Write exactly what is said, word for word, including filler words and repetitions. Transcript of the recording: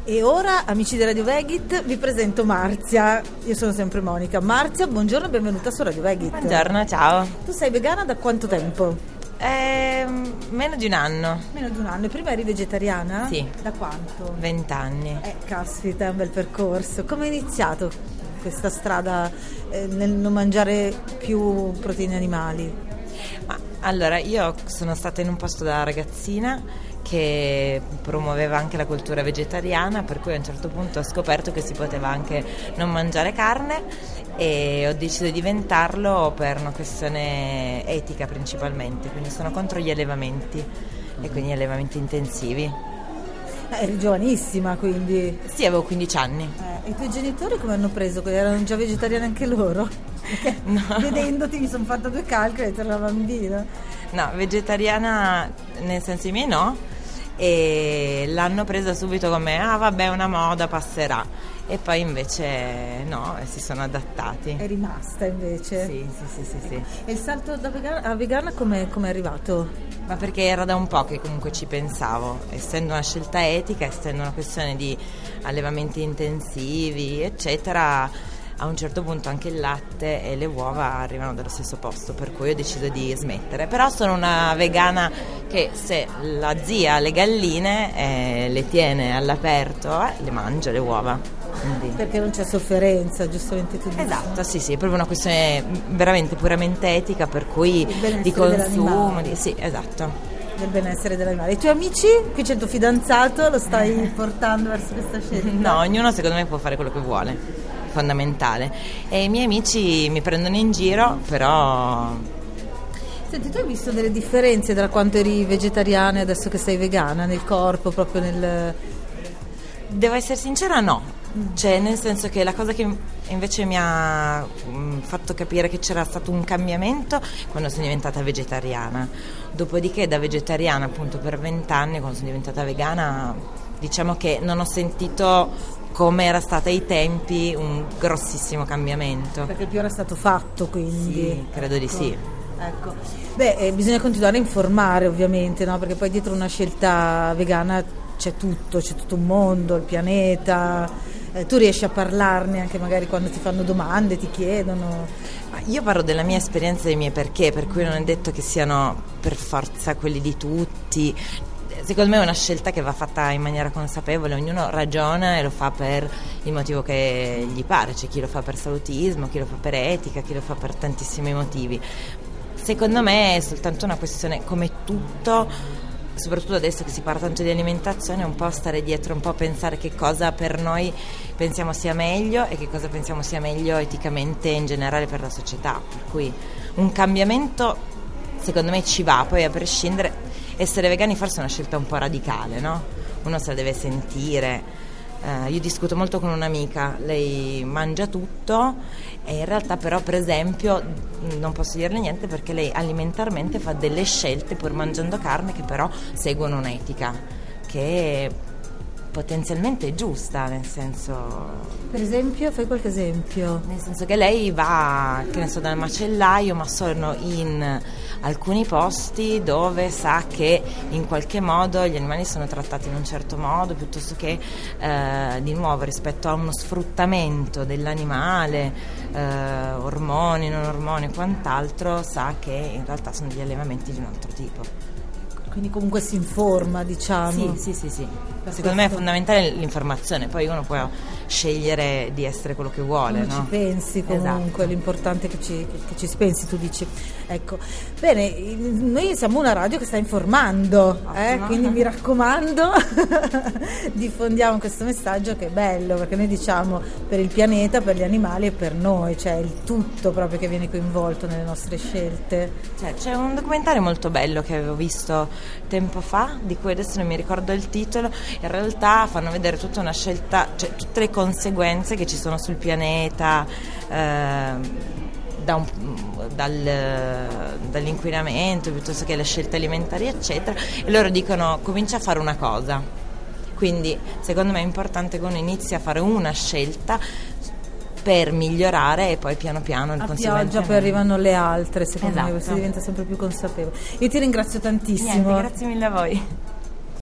E ora, amici di Radio Vegit, vi presento Marzia. Io sono sempre Monica. Marzia, buongiorno e benvenuta su Radio Vegit. Buongiorno, ciao. Tu sei vegana da quanto tempo? Eh, meno di un anno. Meno di un anno. E prima eri vegetariana? Sì. Da quanto? Vent'anni. Eh, caspita, è un bel percorso. Come hai iniziato questa strada eh, nel non mangiare più proteine animali? Ma, allora, io sono stata in un posto da ragazzina che promuoveva anche la cultura vegetariana, per cui a un certo punto ho scoperto che si poteva anche non mangiare carne e ho deciso di diventarlo per una questione etica principalmente, quindi sono contro gli allevamenti e quindi allevamenti intensivi. Eh, eri giovanissima, quindi? Sì, avevo quindici anni. Eh, e i tuoi genitori come hanno preso? Erano già vegetariani anche loro? Perché no. Vedendoti mi sono fatta due calcoli e ero una bambina. No, vegetariana nel senso i miei no, e l'hanno presa subito come ah vabbè, una moda, passerà, e poi invece no, e si sono adattati. È rimasta invece? Sì, sì, sì, sì, sì. E il salto da vegana a vegana come è arrivato? Ma perché era da un po' che comunque ci pensavo, essendo una scelta etica, essendo una questione di allevamenti intensivi eccetera. A un certo punto anche il latte e le uova arrivano dallo stesso posto, per cui ho deciso di smettere. Però sono una vegana che se la zia ha le galline eh, le tiene all'aperto, eh, le mangia le uova. Quindi... Perché non c'è sofferenza, giustamente tu dici. Esatto, sì, sì, è proprio una questione veramente puramente etica, per cui di consumo, di, sì, esatto. Del benessere dell'animale. I tuoi amici? Qui c'è il tuo fidanzato, lo stai portando verso questa scelta? No, ognuno secondo me può fare quello che vuole. Fondamentale. E i miei amici mi prendono in giro, però... Senti, tu hai visto delle differenze da quando eri vegetariana e adesso che sei vegana, nel corpo, proprio nel... Devo essere sincera, no. Cioè, nel senso che la cosa che invece mi ha mh, fatto capire che c'era stato un cambiamento quando sono diventata vegetariana. Dopodiché da vegetariana appunto per vent'anni, quando sono diventata vegana, diciamo che non ho sentito come era stata ai tempi un grossissimo cambiamento. Perché più era stato fatto, quindi. Sì, credo ecco. di sì. Ecco. Beh, eh, bisogna continuare a informare ovviamente, no? Perché poi dietro una scelta vegana c'è tutto, c'è tutto un mondo, il pianeta, eh, tu riesci a parlarne anche magari quando ti fanno domande, ti chiedono. Io parlo della mia esperienza e dei miei perché, per cui non è detto che siano per forza quelli di tutti. Secondo me è una scelta che va fatta in maniera consapevole, ognuno ragiona e lo fa per il motivo che gli pare, c'è chi lo fa per salutismo, chi lo fa per etica, chi lo fa per tantissimi motivi. Secondo me è soltanto una questione, come tutto, soprattutto adesso che si parla tanto di alimentazione, un po' stare dietro, un po' pensare che cosa per noi pensiamo sia meglio e che cosa pensiamo sia meglio eticamente in generale per la società, per cui un cambiamento secondo me ci va, poi a prescindere. Essere vegani forse è una scelta un po' radicale, no? Uno se la deve sentire. Eh, io discuto molto con un'amica, lei mangia tutto e in realtà però per esempio non posso dirle niente perché lei alimentarmente fa delle scelte pur mangiando carne che però seguono un'etica che potenzialmente è giusta, nel senso... Per esempio, fai qualche esempio? Nel senso che lei va, che ne so, dal macellaio, ma sono in alcuni posti dove sa che in qualche modo gli animali sono trattati in un certo modo, piuttosto che eh, di nuovo rispetto a uno sfruttamento dell'animale, eh, ormoni, non ormoni e quant'altro, sa che in realtà sono degli allevamenti di un altro tipo. Quindi comunque si informa, diciamo. Sì, sì, sì, sì. Secondo me è fondamentale l'informazione, poi uno può scegliere di essere quello che vuole, come no? ci pensi comunque, esatto. L'importante è che ci, che, che ci pensi, tu dici. Ecco, bene, noi siamo una radio che sta informando, eh? Quindi mi raccomando, diffondiamo questo messaggio che è bello, perché noi diciamo per il pianeta, per gli animali e per noi, cioè il tutto proprio che viene coinvolto nelle nostre scelte. Cioè, c'è un documentario molto bello che avevo visto tempo fa, di cui adesso non mi ricordo il titolo, in realtà fanno vedere tutta una scelta, cioè tutte le conseguenze che ci sono sul pianeta, eh, da un, dal, dall'inquinamento piuttosto che le scelte alimentari eccetera, e loro dicono comincia a fare una cosa, quindi secondo me è importante che uno inizi a fare una scelta per migliorare e poi piano piano il a pioggia poi arrivano le altre, secondo esatto. me si diventa sempre più consapevoli. Io ti ringrazio tantissimo. Niente, grazie mille a voi.